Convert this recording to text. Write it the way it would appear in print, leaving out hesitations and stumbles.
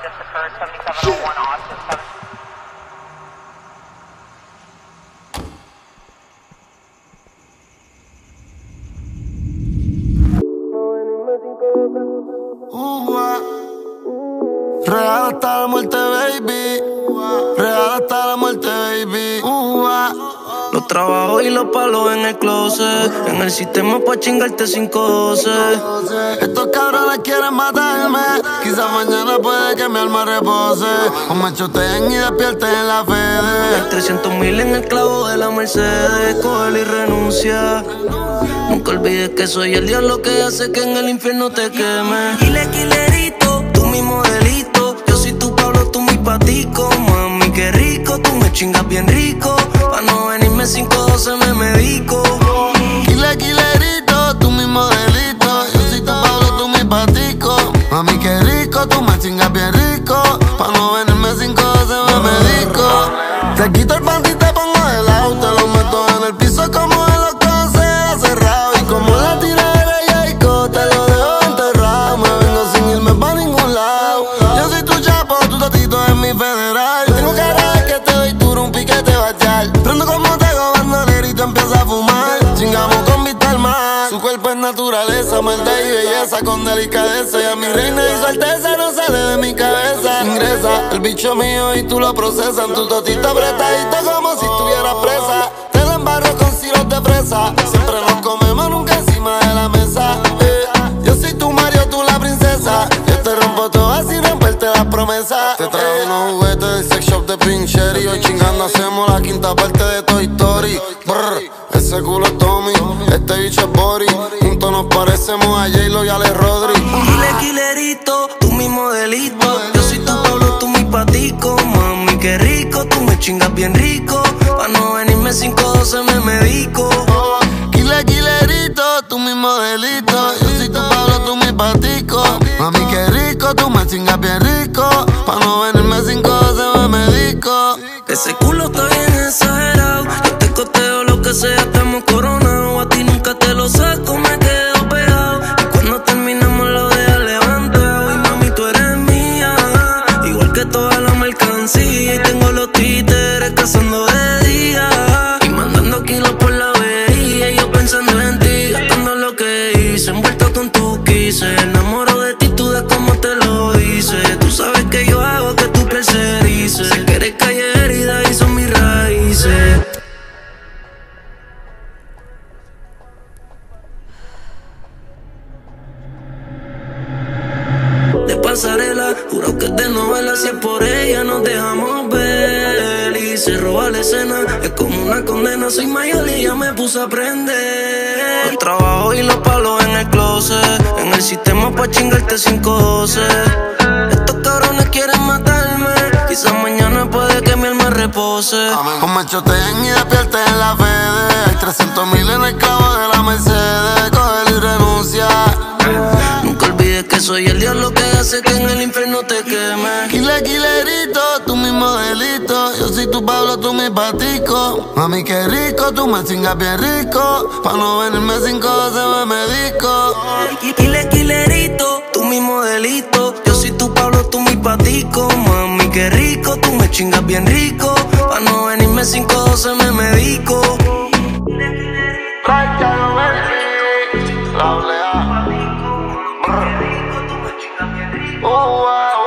just occurred, 7701 Austin 7. Real hasta la muerte, baby. Real hasta la muerte, baby. Los trabajos y los palos en el closet. En el sistema pa' chingarte 512. Estos cabrones quieren matarme. Quizás mañana puede que mi alma repose. O me choteen y despierten en la Fede. 300,000 en el clavo de la Mercedes. Cógelo y renuncia. Nunca olvides que soy el diablo que hace que en el infierno te queme. Quilerito, tú mi modelito. Yo soy tu Pablo, tú mi patico. Mami, qué rico, tú me chingas bien rico. Pa' no venirme 512 me medico. Quilerito, tú mi modelito. Yo soy tu Pablo, tú mi patico. Mami, qué rico, tú me chingas bien rico. Pa' no venirme 512 me medico. Te quito el panty y te pongo de lado. Te lo meto en el piso como en los closet cerrado. Y como la tiradera de Jayco, te lo dejo enterrado. Me vengo sin irme pa' ningún lado. Yo soy tu chapo, tu tatito es mi federal. Tengo cara de que te doy duro, un piquete batear. Prendo como tego, bandolerito empieza a fumar. Chingamos con vista al mar. Su cuerpo es naturaleza, maldad y belleza con delicadeza. Y a mi reina y su alteza no sale de mi cabeza. Ingresa el bicho mío y tú lo procesas. Tu totito apretadito como si estuvieras presa. Te la embarro con sirope de fresa. Siempre nos comemos, nunca encima de la mesa. Yo soy tu Mario, tú la princesa. Yo te rompo todo sin romperte las promesas. Te traigo unos juguetes del sex shop de Pink Cherry. Hoy chingando hacemos la quinta parte de Toy Story. Brr, ese culo es Tommy, este bicho es Bori. Juntos nos parecemos a J-Lo y a Ale Rodri. Quilerito, tú mi modelito. Yo soy tu Pablo, tú mi patico. Mami, qué rico, tú me chingas bien rico. Pa' no venirme 512 me medico. Quilerito, tú mi modelito. Yo soy tu Pablo, tú mi patico. Mami, qué rico, tú me chingas bien rico. Pa' no venirme 512 me medico. Ese culo está bien exagerado. Yo te costeo lo que sea, estamos coronados. A ti nunca te lo saco, me quedo pegado. Y cuando terminamos lo dejas levantado. Y mami, tú eres mía, igual que toda la mercancía. Y tengo los títeres cazando de día y mandando kilos por la avería. Y yo pensando en ti, gastando lo que hice, envuelto con tu quise. Enamoro de ti, tú de cómo te lo dices. Tú sabes que yo hago que tu piel se erice. Sé que eres calle herida y son mis raíces. De pasarela, juro que es de novela. Si es por ella nos dejamos ver y se roba la escena. Es como una condena, soy mayor y ya me puse a aprender. Los trabajos y los palos en el closet. En el sistema pa' chingarte 512. Estos cabrones quieren matarme. Quizás mañana puede que mi alma repose. O me choteen y despierten en la Fede. Hay 300,000 en el clavo de la Mercedes. Cógelo y renuncia. Nunca olvides que soy el diablo que hace que en el infierno te queme. Quilerito, tú mi modelito. Yo soy tu Pablo, tú mi patico. Mami, qué rico, tú me chingas bien rico. Pa' no venirme 512 me medico. Quilerito, tú mi modelito. Yo soy tu Pablo, tú mi patico. Mami, qué rico, tú me chingas bien rico. Pa' no venirme 512 me medico. La